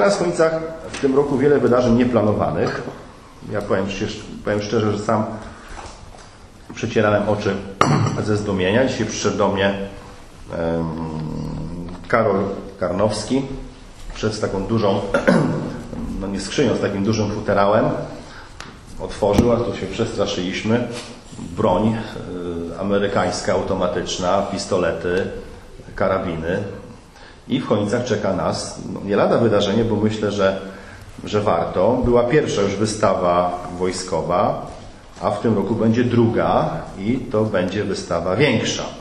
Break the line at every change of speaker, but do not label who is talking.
Czeka nas w Chojnicach w tym roku wiele wydarzeń nieplanowanych. Ja powiem szczerze, że sam przecierałem oczy ze zdumienia. Dzisiaj przyszedł do mnie Karol Karnowski przed taką dużą, no nie skrzynią, z takim dużym futerałem. Otworzył, a tu się przestraszyliśmy. Broń amerykańska, automatyczna, pistolety, karabiny. I w Chojnicach czeka nas nie lada wydarzenie, bo myślę, że warto. Była pierwsza już wystawa wojskowa, a w tym roku będzie druga i to będzie wystawa większa.